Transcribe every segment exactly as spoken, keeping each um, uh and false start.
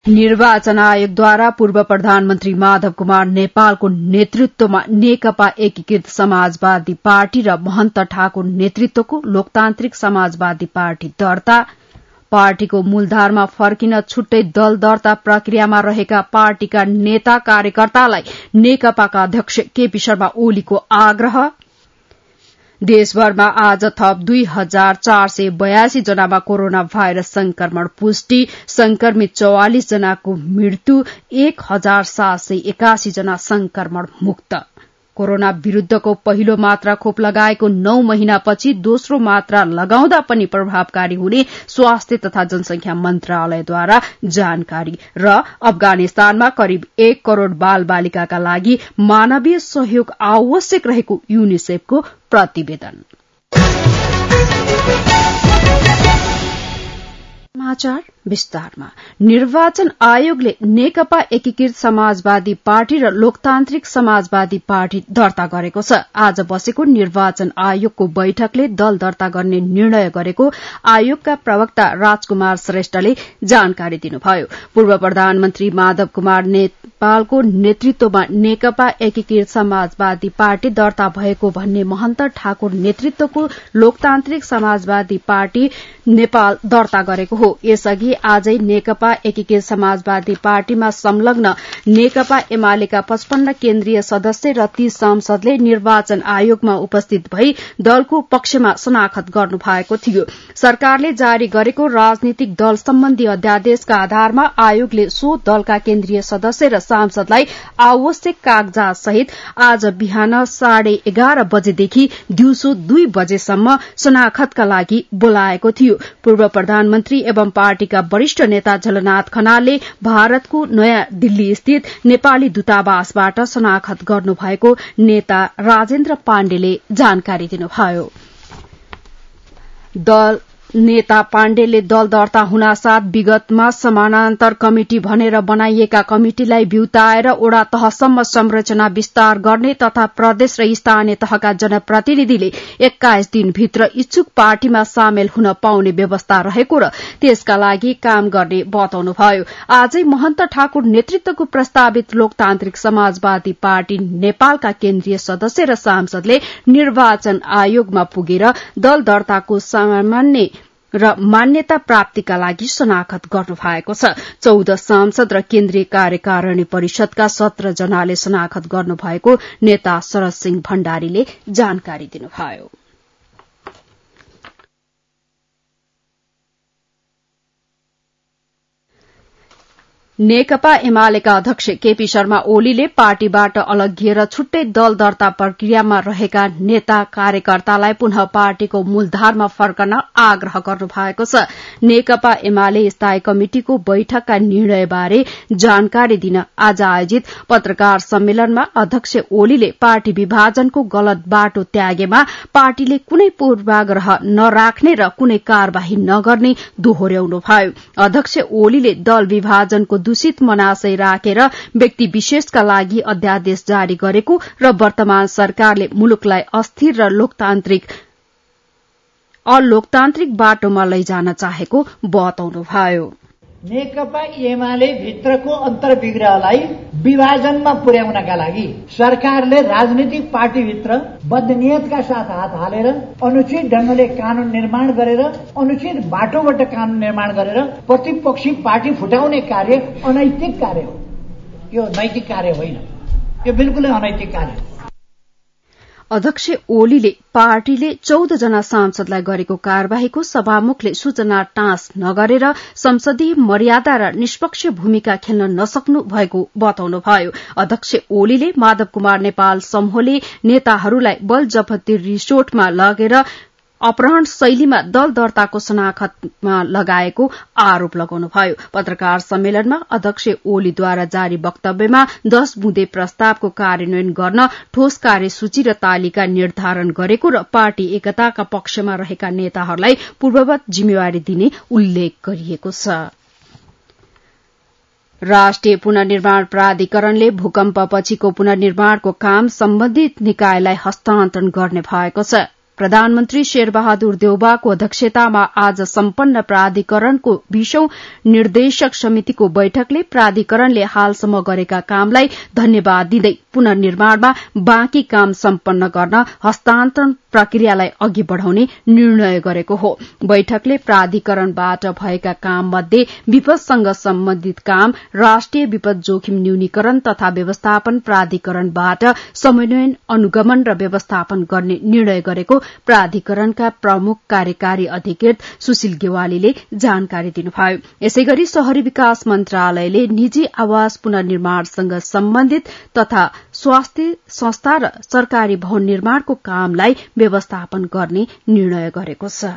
निर्वाचन आयोगद्वारा पूर्व प्रधानमन्त्री माधव कुमार नेपालको नेतृत्वमा नेकपा एकीकृत समाजवादी पार्टी र महन्त ठाकुर नेतृत्वको लोकतान्त्रिक समाजवादी पार्टी दर्ता, पार्टीको मूलधारमा फर्किन छुट्टै दल दर्ता प्रक्रियामा रहेका पार्टीका नेता कार्यकर्तालाई नेकपाका अध्यक्ष केपी शर्मा ओलीको आग्रह, देशभरमा आज थप दुई हजार चार सय बयासी जनामा कोरोना भाइरस संक्रमण पुष्टि, संक्रमित चौवालिस जनाको मृत्यु, एक हजार सात सय एकासी जना संक्रमण मुक्त। कोरोना विरूद्धको पहिलो मात्रा खोप लगाएको नौ महिनापछि दोस्रो मात्रा लगाउँदा पनि प्रभावकारी हुने स्वास्थ्य तथा जनसंख्या मन्त्रालयद्वारा जानकारी र अफगानिस्तानमा करिब एक करोड़ बाल बालिकाका लागि मानवीय सहयोग आवश्यक रहेको युनिसेफको प्रतिवेदन। समाचार विस्तारमा। निर्वाचन आयोगले नेकपा एकीकृत समाजवादी पार्टी र लोकतान्त्रिक समाजवादी पार्टी दर्ता गरेको छ। आज बसेको निर्वाचन आयोगको बैठकले दल दर्ता गर्ने निर्णय गरेको आयोगका प्रवक्ता राजकुमार श्रेष्ठले जानकारी दिनुभयो। पूर्व प्रधानमन्त्री माधव कुमार नेपालको नेतृत्वमा नेकपा एकीकृत समाजवादी पार्टी दर्ता भएको भन्ने महन्त ठाकुर नेतृत्वको लोकतान्त्रिक समाजवादी पार्टी नेपाल दर्ता गरेको हो। यसअघि आजै नेकपा एकीकृत समाजवादी पार्टीमा संलग्न नेकपा एमालेका पचपन्न केन्द्रीय सदस्य र तीस सांसदले निर्वाचन आयोगमा उपस्थित भई दलको पक्षमा शनाखत गर्नु भएको थियो। सरकारले जारी गरेको राजनीतिक दल सम्बन्धी अध्यादेशका आधारमा आयोगले सो दलका केन्द्रीय सदस्य र सांसदलाई आवश्यक कागजात सहित आज बिहान साढे एघार बजेदेखि दिउँसो दुई बजेसम्म शनाखतका लागि बोलाएको थियो। पूर्व प्रधानमन्त्री एवं पार्टीका वरिष्ठ नेता झलनाथ खनालले भारतको नयाँ दिल्ली स्थित नेपाली दूतावासबाट शनाखत गर्नुभएको नेता राजेन्द्र पाण्डेले जानकारी दिनुभयो। दल नेता पाण्डेले दल दर्ता हुनासाथ विगतमा समानान्तर कमिटि भनेर बनाइएका कमिटिलाई बिउताएर ओडा तहसम्म संरचना विस्तार गर्ने तथा प्रदेश र स्थानीय तहका जनप्रतिनिधिले एक्काइस दिनभित्र इच्छुक पार्टीमा सामेल हुन पाउने व्यवस्था रहेको र त्यसका लागि काम गर्ने बताउनुभयो। आजै महन्त ठाकुर नेतृत्वको प्रस्तावित लोकतान्त्रिक समाजवादी पार्टी नेपालका केन्द्रीय सदस्य र सांसदले निर्वाचन आयोगमा पुगेर दल दर्ताको सामान्य र मान्यता प्राप्तिका लागि शनाखत गर्नु भएको छ। चौध सांसद र केन्द्रीय कार्यकारिणी परिषदका सत्र जनाले शनाखत गर्नु भएको नेता शरद सिंह भण्डारीले जानकारी दिनुभयो। नेकपा एमालेका अध्यक्ष केपी शर्मा ओलीले पार्टीबाट अलग्गिएर छुट्टै दल दर्ता प्रक्रियामा रहेका नेता कार्यकर्तालाई पुनः पार्टीको मूलधारमा फर्कन आग्रह गर्नु भएको छ। नेकपा एमाले स्थायी कमिटिको बैठकका निर्णयबारे जानकारी दिन आज आयोजित पत्रकार सम्मेलनमा अध्यक्ष ओलीले पार्टी विभाजनको गलत बाटो त्यागेमा पार्टीले कुनै पूर्वाग्रह नराख्ने र कुनै कार्यवाही नगर्ने दोहोर्याउनुभयो। अध्यक्ष ओलीले दल विभाजनको दूषित मनाशय राखेर व्यक्ति विशेषका लागि अध्यादेश जारी गरेको र वर्तमान सरकारले मुलुकलाई अस्थिर र लोकतान्त्रिक अलोकतान्त्रिक बाटोमा लैजान चाहेको बताउनुभयो। नेकपा एमाले भित्रको अन्तर्विग्रहलाई विभाजनमा पुर्याउनका लागि सरकारले राजनीतिक पार्टीभित्र बदनियतका साथ हात हालेर अनुचित ढंगले कानून निर्माण गरेर अनुचित बाटोबाट कानून निर्माण गरेर प्रतिपक्षी पार्टी फुटाउने कार्य अनैतिक कार्य हो। यो नैतिक कार्य होइन, यो बिल्कुलै अनैतिक कार्य हो। अध्यक्ष ओलीले पार्टीले चौध जना सांसदलाई गरेको कार्यवाहीको सभामुखले सूचना टाँस नगरेर संसदीय मर्यादा र निष्पक्ष भूमिका खेल्न नसक्नु भएको बताउनुभयो। अध्यक्ष ओलीले माधव कुमार नेपाल समूहले नेताहरूलाई बल जफती रिसोर्टमा लगेर अपहरण शैलीमा दल दर्ताको शनाखतमा लगाएको आरोप लगाउनुभयो। पत्रकार सम्मेलनमा अध्यक्ष ओलीद्वारा जारी वक्तव्यमा दश बुँदे प्रस्तावको कार्यान्वयन गर्न ठोस कार्यसूची र तालिका निर्धारण गरेको र पार्टी एकताका पक्षमा रहेका नेताहरूलाई पूर्ववत जिम्मेवारी दिने उल्लेख गरिएको छ। राष्ट्रिय पुनर्निर्माण प्राधिकरणले भूकम्पपछिको पुनर्निर्माणको काम सम्बन्धित निकायलाई हस्तान्तरण गर्ने भएको छ। प्रधानमन्त्री शेरबहादुर देउवाको अध्यक्षतामा आज सम्पन्न प्राधिकरणको बीसौं निर्देशक समितिको बैठकले प्राधिकरणले हालसम्म गरेका कामलाई धन्यवाद दिँदै पुनर्निर्माणमा बाँकी काम सम्पन्न गर्न हस्तान्तरण प्रक्रियालाई अघि बढ़ाउने निर्णय गरेको हो। बैठकले प्राधिकरणबाट भएका काम मध्ये विपदसँग सम्बन्धित काम, राष्ट्रिय विपद जोखिम न्यूनीकरण तथा व्यवस्थापन प्राधिकरणबाट समन्वयन, अनुगमन र व्यवस्थापन गर्ने निर्णय गरेको प्राधिकरणका प्रमुख कार्यकारी अधिकृत सुशील गेवालीले जानकारी दिनुभयो। यसैगरी शहरी विकास मन्त्रालयले निजी आवास पुनर्निर्माणसँग सम्बन्धित तथा स्वास्थ्य संस्था र सरकारी भवन निर्माणको कामलाई व्यवस्थापन गर्ने निर्णय गरेको छ।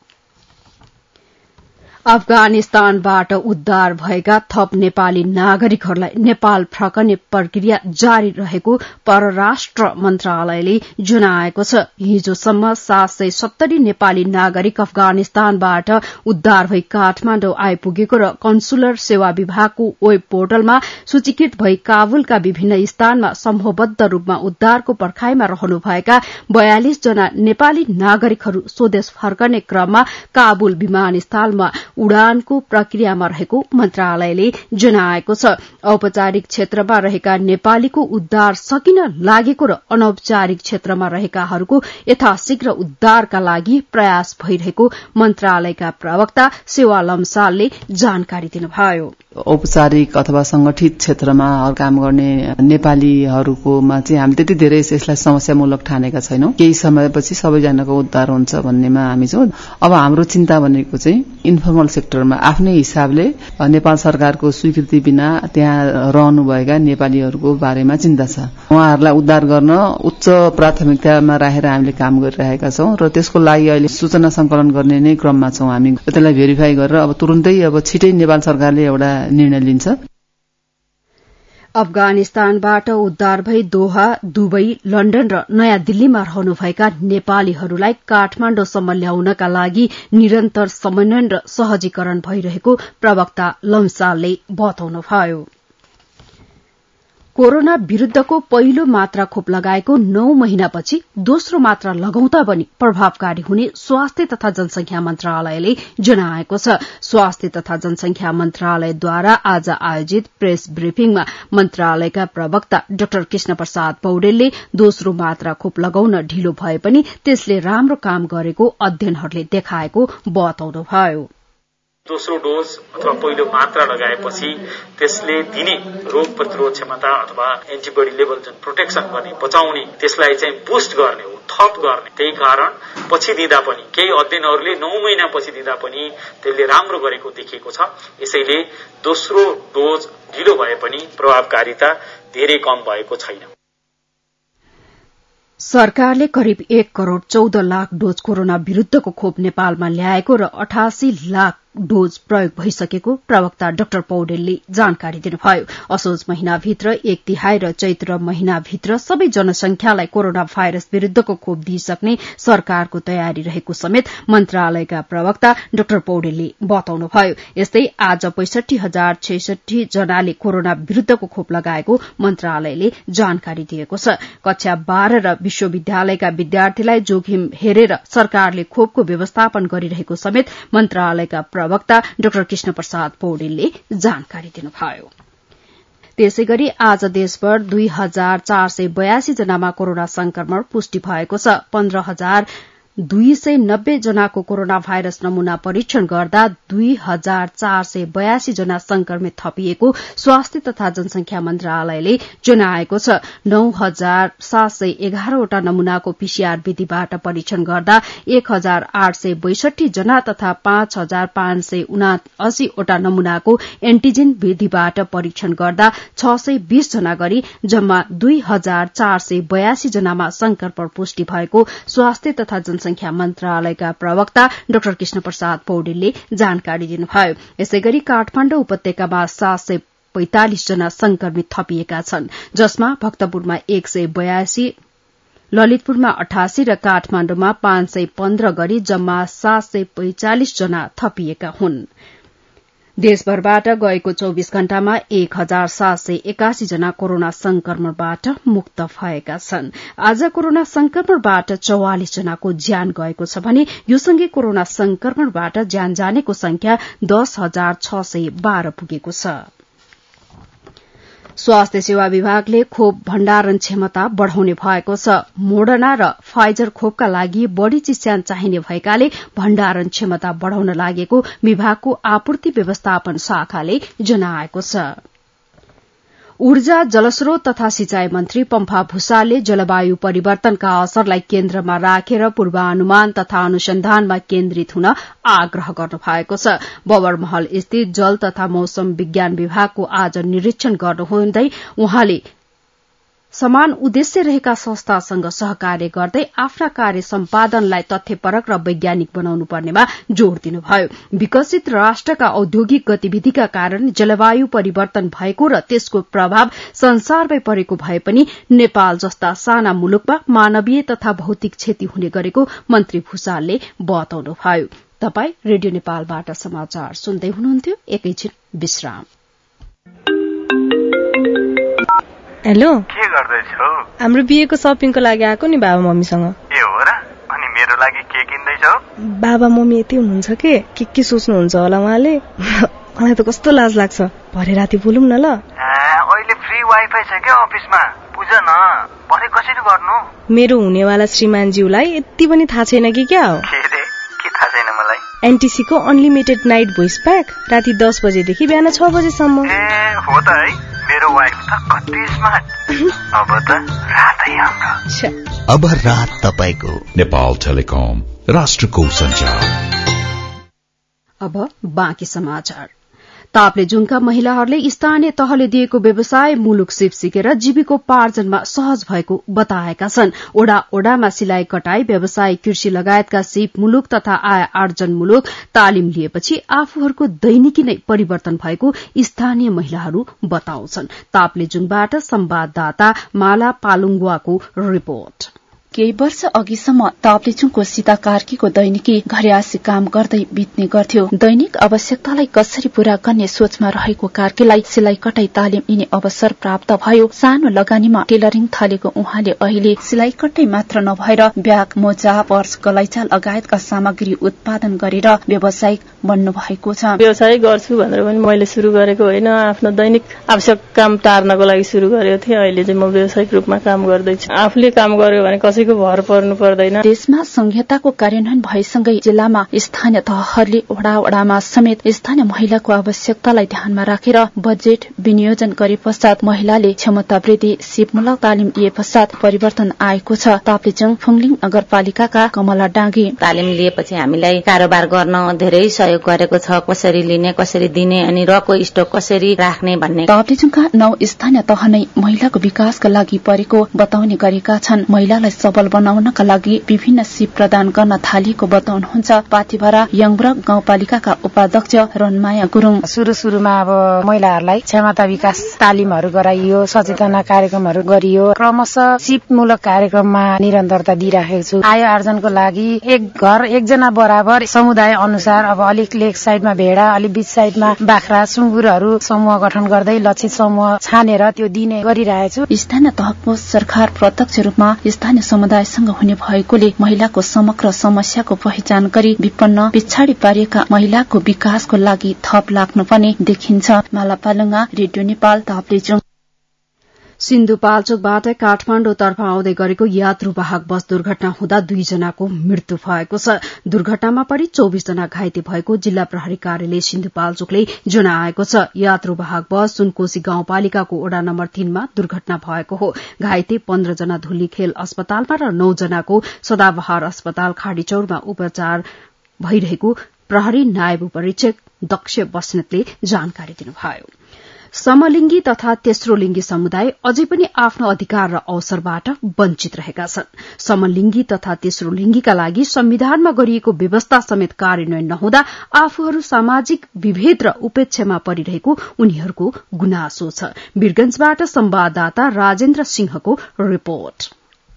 अफगानिस्तानबाट उद्धार भएका थप नेपाली नागरिकहरूलाई नेपाल फर्कने प्रक्रिया जारी रहेको परराष्ट्र मन्त्रालयले जनाएको छ। हिजोसम्म सात सय सत्तरी नेपाली नागरिक अफगानिस्तानबाट उद्धार भई काठमाण्डु आइपुगेको र कन्सुलर सेवा विभागको वेब पोर्टलमा सूचीकृत भई काबुलका विभिन्न स्थानमा समूहबद्ध रूपमा उद्धारको पर्खाईमा रहनुभएका बयालिस जना नेपाली नागरिकहरू स्वदेश फर्कने क्रममा काबुल विमानस्थलमा उडानको प्रक्रियामा रहेको मन्त्रालयले जनाएको छ। औपचारिक क्षेत्रमा रहेका नेपालीको उद्धार सकिन लागेको र अनौपचारिक क्षेत्रमा रहेकाहरूको यथाशीघ्र उद्धारका लागि प्रयास भइरहेको मन्त्रालयका प्रवक्ता सेवा लम्सालले जानकारी दिनुभयो। औपचारिक अथवा संगठित क्षेत्रमा काम गर्ने नेपालीहरूकोमा चाहिँ हामी त्यति धेरै यसलाई समस्यामूलक ठानेका छैनौं। केही समयपछि सबैजनाको उद्धार हुन्छ भन्नेमा हामी छौं। अब हाम्रो चिन्ता भनेको चाहिँ इन्फर्मल सेक्टरमा आफ्नै हिसाबले नेपाल सरकारको स्वीकृति बिना त्यहाँ रहनुभएका नेपालीहरूको बारेमा चिन्ता छ। उहाँहरूलाई उद्धार गर्न उच्च प्राथमिकतामा राखेर हामीले काम गरिरहेका छौं र त्यसको लागि अहिले सूचना संकलन गर्ने नै क्रममा छौं। हामी त्यसलाई भेरिफाई गरेर अब तुरुन्तै अब छिटै नेपाल सरकारले एउटा निर्णय लिन्छ। अफगानिस्तानबाट उद्धार भई दोहा, दुबई, लण्डन र नयाँ दिल्लीमा रहनुभएका नेपालीहरूलाई काठमाण्डुसम्म ल्याउनका लागि निरन्तर समन्वयन र सहजीकरण भइरहेको प्रवक्ता लम्सालले बताउनुभयो। कोरोना विरूद्धको पहिलो मात्रा खोप लगाएको नौ महिनापछि दोस्रो मात्रा लगाउँदा पनि प्रभावकारी हुने स्वास्थ्य तथा जनसंख्या मन्त्रालयले जनाएको छ। स्वास्थ्य तथा जनसंख्या मन्त्रालयद्वारा आज आयोजित प्रेस ब्रिफिङमा मन्त्रालयका प्रवक्ता डाक्टर कृष्ण प्रसाद पौडेलले दोस्रो मात्रा खोप लगाउन ढिलो भए पनि त्यसले राम्रो काम गरेको अध्ययनहरूले देखाएको बताउनुभयो। दोस्रो डोज अथवा पहिलो मात्रा लगाएपछि त्यसले दिने रोग प्रतिरोध क्षमता अथवा एन्टिबडी लेभल जुन प्रोटेक्सन गर्ने, बचाउने, त्यसलाई चाहिँ बुस्ट गर्ने हो, थप गर्ने। त्यही कारण पछि दिँदा पनि केही अध्ययनहरूले नौ महिना पछि दिँदा पनि त्यसले राम्रो गरेको देखिएको छ। यसैले दोस्रो डोज ढिलो भए पनि प्रभावकारिता धेरै कम भएको छैन। सरकारले करिब एक करोड़ चौध लाख डोज कोरोना विरूद्धको खोप नेपालमा ल्याएको र अठासी लाख डोज प्रयोग भइसकेको प्रवक्ता डाक्टर पौडेलले जानकारी दिनुभयो। असोज महिनाभित्र एक तिहाई र चैत्र महिनाभित्र सबै जनसंख्यालाई कोरोना भाइरस विरूद्धको खोप दिइसक्ने सरकारको तयारी रहेको समेत मन्त्रालयका प्रवक्ता डाक्टर पौडेलले बताउनुभयो। यस्तै आज पैंसठी हजार छैसठी जनाले कोरोना विरूद्धको खोप लगाएको मन्त्रालयले जानकारी दिएको छ। कक्षा बाह्र र विश्वविद्यालयका विद्यार्थीलाई जोखिम हेरेर सरकारले खोपको व्यवस्थापन गरिरहेको समेत मन्त्रालयका प्रवक्ता डाक्टर कृष्ण प्रसाद पौडेलले जानकारी दिनुभयो। त्यसैगरी आज देशभर दुई हजार चार सय बयासी जनामा कोरोना संक्रमण पुष्टि भएको छ। पन्ध्र हजार दुई सय नब्बे जनाको कोरोना भाइरस नमूना परीक्षण गर्दा दुई हजार चार सय बयासी जना संक्रमित थपिएको स्वास्थ्य तथा जनसंख्या मन्त्रालयले जनाएको छ। नौ हजार सात सय एघारवटा नमूनाको पीसीआर विधिबाट परीक्षण गर्दा एक हजार आठ सय बैसठी जना तथा पाँच हजार पाँच सय उनासीवटा नमूनाको एन्टिजेन विधिबाट परीक्षण गर्दा छ सय बीस जना गरी जम्मा दुई हजार चार सय बयासी जनामा संक्रमण पुष्टि भएको स्वास्थ्य तथा जनसंख्या संख्या मन्त्रालयका प्रवक्ता डाक्टर कृष्ण प्रसाद पौडेलले जानकारी दिनुभयो। यसैगरी काठमाण्डु उपत्यकामा सात सय पैंतालिस जना संक्रमित थपिएका छन्, जसमा भक्तपुरमा एक सय बयासी, ललितपुरमा अठासी र काठमाण्डुमा पाँच सय पन्ध्र गरी जम्मा सात सय पैंचालिस जना थपिएका हुन्। देशभरबाट गएको चौविस घण्टामा एक हजार सात सय एकासी जना कोरोना संक्रमणबाट मुक्त भएका छन्। आज कोरोना संक्रमणबाट चौवालिस जनाको ज्यान गएको छ भने यो सँगै कोरोना संक्रमणबाट ज्यान जानेको संख्या दस हजार छ सय बाह्र पुगेको छ। स्वास्थ्य सेवा विभागले खोप भण्डारण क्षमता बढ़ाउने भएको छ। मोडर्ना र फाइजर खोपका लागि बढ़ी चिस्यान चाहिने भएकाले भण्डारण क्षमता बढ़ाउन लागेको विभागको आपूर्ति व्यवस्थापन शाखाले जनाएको छ। ऊर्जा जलस्रोत तथा सिंचाई मन्त्री पम्फा भूषालले जलवायु परिवर्तनका असरलाई केन्द्रमा राखेर पूर्वानुमान तथा अनुसन्धानमा केन्द्रित हुन आग्रह गर्नु भएको छ। बबरमहल स्थित जल तथा मौसम विज्ञान विभागको आज निरीक्षण गर्नुहुँदै उहाँले समान उद्देश्य रहेका संस्थासँग सहकार्य गर्दै आफ्ना कार्य सम्पादनलाई तथ्यपरक र वैज्ञानिक बनाउनु पर्नेमा जोड़ दिनुभयो। विकसित राष्ट्रका औद्योगिक गतिविधिका कारण जलवायु परिवर्तन भएको र त्यसको प्रभाव संसारमै परेको भए पनि नेपाल जस्ता साना मुलुकमा मानवीय तथा भौतिक क्षति हुने गरेको मन्त्री भूषालले बताउनुभयो। तपाई रेडियो नेपालबाट समाचार सुन्दै हुनुहुन्थ्यो। एकैछिन विश्राम। हेलो, के गर्दैछौ? हाम्रो बिहेको सपिङको लागि आएको नि बाबा मम्मीसँग। ए हो र? अनि मेरो लागि के किन्दैछौ? बाबा मम्मी यति हुनुहुन्छ के के के सोच्नुहुन्छ होला उहाँले। मलाई त कस्तो लाज लाग्छ। भरे राति बोलौँ न ल। अहिले फ्री वाइफाई छ के अफिसमा? बुझ न, भरे कसरी गर्नु? मेरो हुनेवाला श्रीमानज्यूलाई यति पनि थाहा छैन कि क्या हो? के रे? के थाहा छैन मलाई? एनटीसी को अनलिमिटेड नाइट भोइस प्याक राति दस बजेदेखि बिहान छ बजेसम्म। ए हो त है, मेरो वाइफ त कति स्मार्ट। अब त रातै हाम्रो। अब रात तपाईको। नेपाल टेलिकम, राष्ट्रको सञ्चार। अब बाँकी समाचार। ताप्लेजुङका महिलाहरूले स्थानीय तहले दिएको व्यवसाय मुलुक सिप सिकेर जीविकोपार्जनमा सहज भएको बताएका छन्। ओडा ओडामा सिलाई कटाई, व्यवसाय, कृषि लगायतका सिप मुलुक तथा आय आर्जन मुलुक तालिम लिएपछि आफूहरूको दैनिकी नै परिवर्तन भएको स्थानीय महिलाहरू बताउँछन्। ताप्लेजुङबाट संवाददाता माला पालुङ्गुवाको रिपोर्ट। केही वर्ष अघिसम्म ताप्लेजुङको सीता कार्कीको दैनिकी घरियासी काम गर्दै बित्ने गर्थ्यो। दैनिक आवश्यकतालाई कसरी पूरा गर्ने सोचमा रहेको कार्कीलाई सिलाई कटाई तालिम लिने अवसर प्राप्त भयो। सानो लगानीमा टेलरिङ थालेको उहाँले अहिले सिलाई कटाई मात्र नभएर ब्याग, मोजा, पर्स, गलैँचा लगायतका सामग्री उत्पादन गरेर व्यावसायिक बन्नु भएको छ। व्यवसाय गर्छु भनेर पनि मैले शुरू गरेको होइन, आफ्नो दैनिक आवश्यक काम टार्नको लागि शुरू गरेको थिएँ। अहिले चाहिँ म व्यावसायिक रूपमा काम गर्दैछु। आफूले काम गर्यो भने कसैको भर पर्नु पर्दैन। देशमा संहिताको कार्यान्वयन भएसँगै जिल्लामा स्थानीय तहहरूले वडा वडामा समेत स्थानीय महिलाको आवश्यकतालाई ध्यानमा राखेर बजेट विनियोजन गरे पश्चात महिलाले क्षमता वृद्धि सिपमूलक तालिम लिए पश्चात परिवर्तन आएको छ। ताप्लेजुङ फुङलिङ नगरपालिकाका कमला डाँगी तालिम लिएपछि हामीलाई कारोबार गर्न धेरै सहयोग गरेको छ। कसरी लिने, कसरी दिने अनि रको स्टक कसरी राख्ने भन्ने। ताप्लेजुङका नौ स्थानीय तह नै महिलाको विकासका लागि परेको बताउने गरेका छन्। महिलालाई सबल बनाउनका लागि विभिन्न सिप प्रदान गर्न थालिएको बताउनुहुन्छ पाथिभरा यङब्रक गाउँपालिकाका उपाध्यक्ष रनमाया गुरुङ। सुरु सुरुमा अब महिलाहरूलाई क्षमता विकास तालिमहरू गराइयो, सचेतना कार्यक्रमहरू गरियो। क्रमशः सिपमूलक कार्यक्रममा निरन्तरता दिइराखेको छु। आय आर्जनको लागि एक घर एकजना बराबर समुदाय अनुसार अब अलिक लेक साइडमा भेडा, अलिक बीच साइडमा बाख्रा, सुँगुरहरू समूह गठन गर्दै लक्षित समूह छानेर त्यो दिने गरिरहेछु। स्थानीय तहको सरकार प्रत्यक्ष रूपमा स्थानीय समुदायसँग हुने भएकोले महिलाको समग्र समस्याको पहिचान गरी विपन्न पिछाडी पारिएका महिलाको विकासको लागि थप लाग्नुपर्ने देखिन्छ। माला पालुङा, रेडियो नेपाल, ताप्लेजुङ। सिन्धुपाल्चोकबाट काठमाडौँतर्फ आउँदै गरेको यात्रुवाहक बस दुर्घटना हुँदा दुईजनाको मृत्यु भएको छ। दुर्घटनामा परि चौबिस जना घाइते भएको जिल्ला प्रहरी कार्यालय सिन्धुपाल्चोकले जनाएको छ। यात्रुवाहक बस सुनकोशी गाउँपालिकाको ओडा नम्बर तीनमा दुर्घटना भएको हो। घाइते पन्ध्र जना धुलीखेल अस्पतालमा र नौ जनाको सदाबहार अस्पताल खाडीचौरमा उपचार भइरहेको प्रहरी नायब उपरीक्षक दक्ष बस्नेतले जानकारी दिनुभयो। समलिङ्गी तथा तेस्रो लिङ्गी समुदाय अझै पनि आफ्नो अधिकार र अवसरबाट वञ्चित रहेका छन्। समलिङ्गी तथा तेस्रो लिङ्गीका लागि संविधानमा गरिएको व्यवस्था समेत कार्यान्वयन नहुँदा आफूहरू सामाजिक विभेद र उपेक्षामा परिरहेको उनीहरूको गुनासो छ। वीरगंजबाट संवाददाता राजेन्द्र सिंहको रिपोर्ट।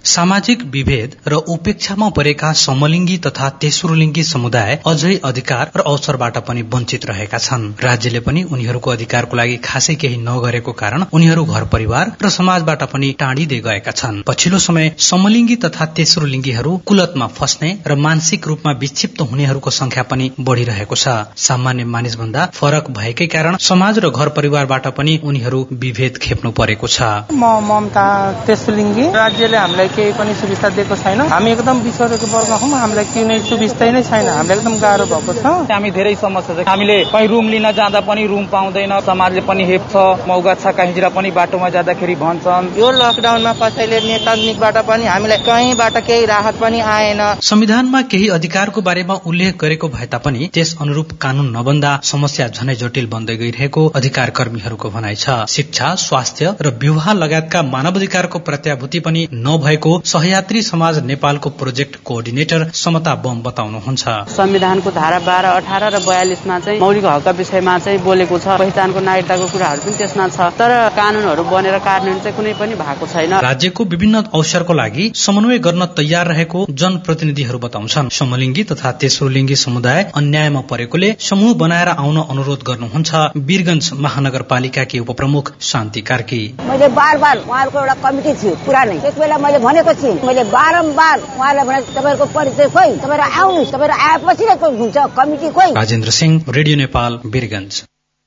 सामाजिक विभेद र उपेक्षामा परेका समलिङ्गी तथा तेस्रो लिङ्गी समुदाय अझै अधिकार र अवसरबाट पनि वञ्चित रहेका छन्। राज्यले पनि उनीहरूको अधिकारको लागि खासै केही नगरेको कारण उनीहरू घर परिवार र समाजबाट पनि टाढिँदै गएका छन्। पछिल्लो समय समलिङ्गी तथा तेस्रो लिङ्गीहरू कुलतमा फस्ने र मानसिक रूपमा विक्षिप्त हुनेहरूको संख्या पनि बढ़िरहेको छ। सामान्य मानिसभन्दा फरक भएकै कारण समाज र घर परिवारबाट पनि उनीहरू विभेद खेप्नु परेको छ। म ममता तेस्रो लिङ्गी, राज्यले हामीलाई केही पनि सुविस्ता दिएको छैन। हामी एकदम बिछोडेको वर्गमा हौं, हामीलाई कुनै सुविस्ता नै छैन। हामीलाई एकदम गाह्रो भएको छ। हामी धेरै समस्या छ। हामीले कहीँ रुम लिन जाँदा पनि रुम पाउँदैन, समाजले पनि हेप्छ। मौगा छ कहीँतिर पनि बाटोमा जाँदाखेरि भन्छन्। यो लकडाउनमा कसैले नेतानिकबाट पनि हामीलाई कहीँबाट केही राहत पनि आएन। संविधानमा केही अधिकारको बारेमा उल्लेख गरेको भए तापनि त्यस अनुरूप कानून नबन्दा समस्या झनै जटिल बन्दै गइरहेको अधिकार कर्मीहरूको भनाइ छ। शिक्षा, स्वास्थ्य र विवाह लगायतका मानवाधिकारको प्रत्याभूति पनि नभएको सहयात्री समाज नेपालको प्रोजेक्ट कोअर्डिनेटर समता बम बताउनुहुन्छ। संविधानको धारा बाह्र, अठार र बयालिसमा चाहिँ मौलिक हकका विषयमा चाहिँ बोलेको छ। पहिचानको नागरिकताको कुराहरू पनि त्यसमा छ, तर कानूनहरू बनेर कार्यान्वयन चाहिँ कुनै पनि भएको छैन। राज्यको विभिन्न अवसरको लागि समन्वय गर्न तयार रहेको जनप्रतिनिधिहरू बताउँछन्। समलिङ्गी तथा तेस्रो लिङ्गी समुदाय अन्यायमा परेकोले समूह बनाएर आउन अनुरोध गर्नुहुन्छ वीरगञ्ज महानगरपालिकाकी उपप्रमुख शान्ति कार्की। मैले बार बार उहाँहरूको एउटा कमिटी थियो पुरानै, त्यस बेला मैले भनेको थिएँ, मैले बारम्बार उहाँलाई भने तपाईँहरूको परिचय खोइ, तपाईँहरू आउनुहोस्, तपाईँहरू आएपछि नै हुन्छ कमिटी खोइ। राजेन्द्र सिंह, रेडियो नेपाल, वीरगञ्ज।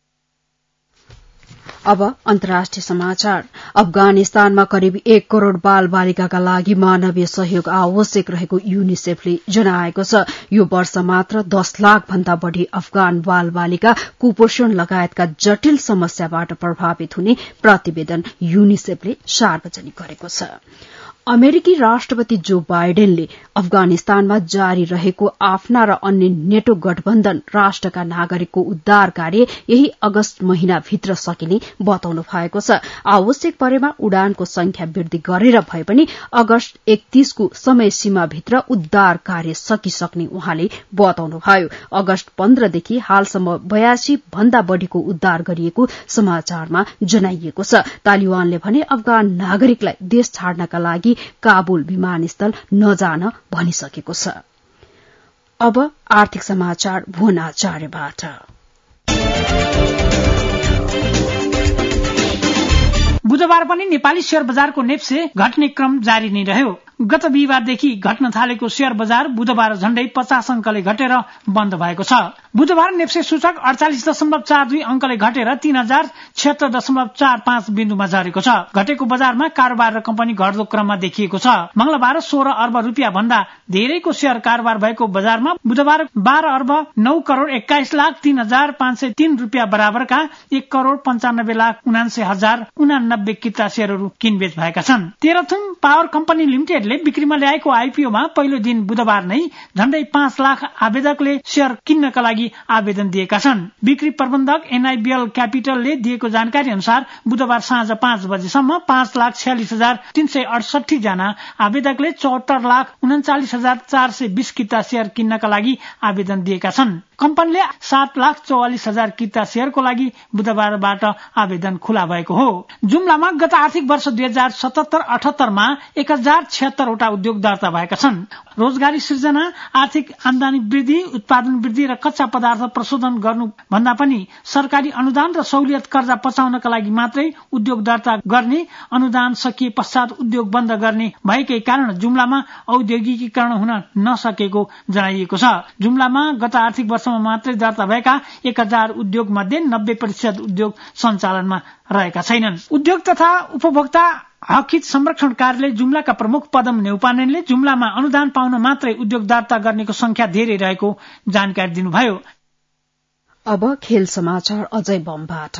अब अन्तर्राष्ट्रिय समाचार। अफगानिस्तानमा करिब एक करोड़ बाल बालिकाका लागि मानवीय सहयोग आवश्यक रहेको यूनिसेफले जनाएको छ। यो वर्ष मात्र दस लाख भन्दा बढ़ी अफगान बाल बालिका कुपोषण लगायतका जटिल समस्याबाट प्रभावित हुने प्रतिवेदन यूनिसेफले सार्वजनिक गरेको छ। अमेरिकी राष्ट्रपति जो बाइडेनले अफगानिस्तानमा जारी रहेको आफ्ना र अन्य नेटो गठबन्धन राष्ट्रका नागरिकको उद्धार कार्य यही अगस्त महिनाभित्र सकिने बताउनु भएको छ। आवश्यक परेमा उडानको संख्या वृद्धि गरेर भए पनि अगस्त एकतीसको समय सीमाभित्र उद्धार कार्य सकिसक्ने उहाँले बताउनुभयो। अगस्त पन्ध्रदेखि हालसम्म बयासी भन्दा बढ़ीको उद्धार गरिएको समाचारमा जनाइएको छ। तालिबानले भने अफगान नागरिकलाई देश छाड्नका लागि काबुल विमानस्थल नजान भनिसकेको छ। अब आर्थिक समाचार भुवन आचार्यबाट। बुधबार पनि नेपाली शेयर बजारको नेप्से घट्ने क्रम जारी नै रह्यो। गत बिहिबारदेखि घट्न थालेको शेयर बजार बुधबार झण्डै पचास अंकले घटेर बन्द भएको छ। बुधबार नेप्से सूचक अडचालिस दशमलव चार दुई अंकले घटेर तीन हजार छिहत्तर दशमलव चार पाँच बिन्दुमा झरेको छ। घटेको बजारमा कारोबार र कम्पनी घट्दो क्रममा देखिएको छ। मंगलबार सोह्र अर्ब रूपियाँ भन्दा धेरैको शेयर कारोबार भएको बजारमा बुधबार बाह्र अर्ब नौ करोड़ एक्काइस लाख तीन हजार पाँच सय तीन रूपियाँ बराबरका एक करोड़ पञ्चानब्बे लाख उनान्सय हजार उनानब्बे किता शेयरहरू किनबेच भएका छन्। तेह्रथुम पावर कम्पनी लिमिटेड ले बिक्रीमा ल्याएको आईपीओमा पहिलो दिन बुधबार नै झण्डै पाँच लाख आवेदकले शेयर किन्नका लागि आवेदन दिएका छन्। बिक्री प्रबन्धक एनआईबीएल क्यापिटलले दिएको जानकारी अनुसार बुधबार साँझ पाँच बजेसम्म पाँच लाख छ्यालिस हजार तीन सय अडसठी जना आवेदकले चौहत्तर लाख उन्चालिस हजार चार सय बीस किता शेयर किन्नका लागि आवेदन दिएका छन्। कम्पनीले सात लाख चौवालिस हजार किता शेयरको लागि बुधबारबाट आवेदन खुला भएको हो। जुम्लामा गत आर्थिक वर्ष दुई हजार सतहत्तर अठहत्तरमा एक हजार छिहत्तरवटा उद्योग दर्ता भएका छन्। रोजगारी सृजना, आर्थिक आमदानी वृद्धि, उत्पादन वृद्धि र कच्चा पदार्थ प्रशोधन गर्नु भन्दा पनि सरकारी अनुदान र सहुलियत कर्जा पचाउनका लागि मात्रै उद्योग दर्ता गर्ने, अनुदान सकिए पश्चात उद्योग बन्द गर्ने भएकै कारण जुम्लामा औद्योगिकीकरण हुन नसकेको जनाइएको छ। जुम्लामा गत आर्थिक वर्षमा मात्रै दर्ता भएका एक हजार उद्योग मध्ये नब्बे प्रतिशत उद्योग सञ्चालनमा रहेका छैनन्। उद्योग तथा उपभोक्ता हक हित संरक्षण कार्यालय जुम्लाका प्रमुख पदम नेउपानेनले जुम्लामा अनुदान पाउन मात्रै उद्योग दर्ता गर्नेको संख्या धेरै रहेको जानकारी दिनुभयो। अब खेल समाचार अजय बमबाट।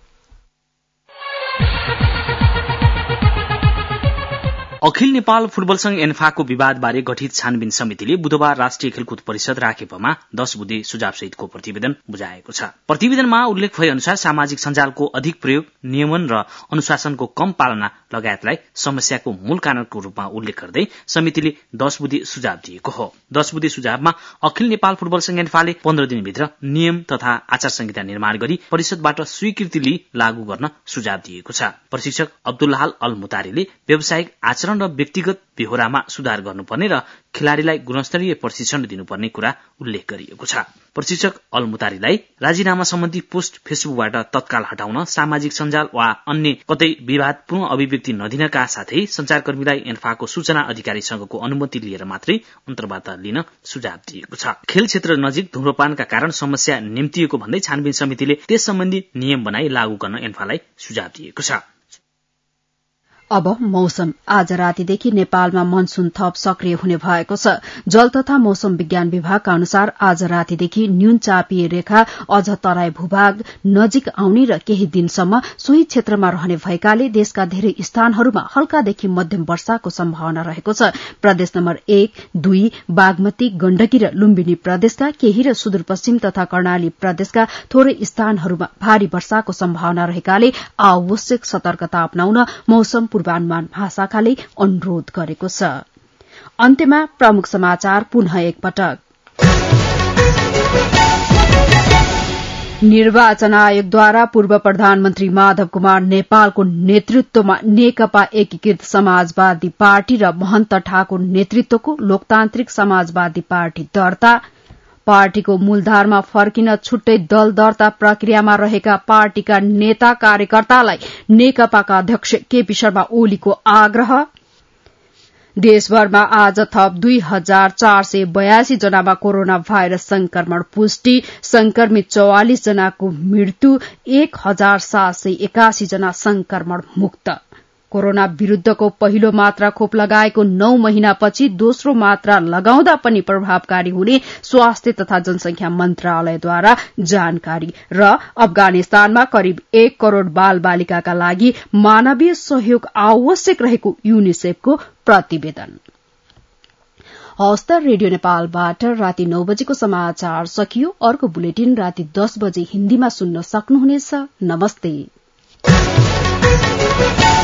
अखिल नेपाल फुटबल संघ एन्फाको विवादबारे गठित छानबिन समितिले बुधबार राष्ट्रिय खेलकुद परिषद राखेपमा दश बुँदे सुझाव सहितको प्रतिवेदन बुझाएको छ। प्रतिवेदनमा उल्लेख भए अनुसार सामाजिक सञ्जालको अधिक प्रयोग, नियमन र अनुशासनको कम पालना लगायतलाई समस्याको मूल कारणको रूपमा उल्लेख गर्दै समितिले दश बुँदे सुझाव दिएको हो। दश बुँदे सुझावमा अखिल नेपाल फुटबल संघ एन्फाले पन्ध्र दिनभित्र नियम तथा आचार संहिता निर्माण गरी परिषदबाट स्वीकृति लिई लागू गर्न सुझाव दिएको छ। प्रशिक्षक अब्दुल्लाहाल अल मुतारीले व्यावसायिक आचरण आचरण र व्यक्तिगत बेहोरामा सुधार गर्नुपर्ने र खेलाड़ीलाई गुणस्तरीय प्रशिक्षण दिनुपर्ने कुरा उल्लेख गरिएको छ। प्रशिक्षक अलमुतारीलाई राजीनामा सम्बन्धी पोस्ट फेसबुकबाट तत्काल हटाउन, सामाजिक सञ्जाल वा अन्य कतै विवादपूर्ण अभिव्यक्ति नदिनका साथै संचारकर्मीलाई एन्फाको सूचना अधिकारीसँगको अनुमति लिएर मात्रै अन्तर्वार्ता लिन सुझाव दिएको छ। खेल क्षेत्र नजिक धूम्रपानका कारण समस्या निम्तिएको भन्दै छानबिन समितिले त्यस सम्बन्धी नियम बनाई लागू गर्न एन्फालाई सुझाव दिएको छ। अब मौसम। आज रातिदेखि नेपालमा मनसून थप सक्रिय हुने भएको छ। जल तथा मौसम विज्ञान विभागका अनुसार आज रातिदेखि न्यून चापिए रेखा अझ तराई भूभाग नजिक आउने र केही दिनसम्म सोही क्षेत्रमा रहने भएकाले देशका धेरै स्थानहरूमा हल्कादेखि मध्यम वर्षाको सम्भावना रहेको छ। प्रदेश नम्बर एक, दुई, बागमती, गण्डकी र लुम्बिनी प्रदेशका केही र सुदूरपश्चिम तथा कर्णाली प्रदेशका थोरै स्थानहरूमा भारी वर्षाको सम्भावना रहेकाले आवश्यक सतर्कता अपनाउन मौसम पूर्वानुमान महाशाखाले अनुरोध गरेको छ। अन्त्यमा प्रमुख समाचार पुनः एकपटक। निर्वाचन आयोगद्वारा पूर्व प्रधानमन्त्री माधव कुमार नेपालको नेतृत्वमा नेकपा एकीकृत समाजवादी पार्टी र महन्त ठाकुर नेतृत्वको लोकतान्त्रिक समाजवादी पार्टी दर्ता, पार्टीको मूलधारमा फर्किन छुट्टै दल दर्ता प्रक्रियामा रहेका पार्टीका नेता कार्यकर्तालाई नेकपाका अध्यक्ष केपी शर्मा ओलीको आग्रह, देशभरमा आज थप दुई हजार चार सय बयासी जनामा कोरोना भाइरस संक्रमण पुष्टि, संक्रमित चौवालिस जनाको मृत्यु, एक हजार सात सय एकासी जना संक्रमण मुक्त। कोरोना विरूद्धको पहिलो मात्रा खोप लगाएको नौ महिनापछि दोस्रो मात्रा लगाउँदा पनि प्रभावकारी हुने स्वास्थ्य तथा जनसंख्या मन्त्रालयद्वारा जानकारी र अफगानिस्तानमा करिब एक करोड़ बाल बालिकाका लागि मानवीय सहयोग आवश्यक रहेको यूनिसेफको प्रतिवेदन। हवस् त रेडियो नेपालबाट राति नौ बजेको समाचार सकियो। अर्को बुलेटिन राति दस बजे हिन्दीमा सुन्न सक्नुहुनेछ। नमस्ते।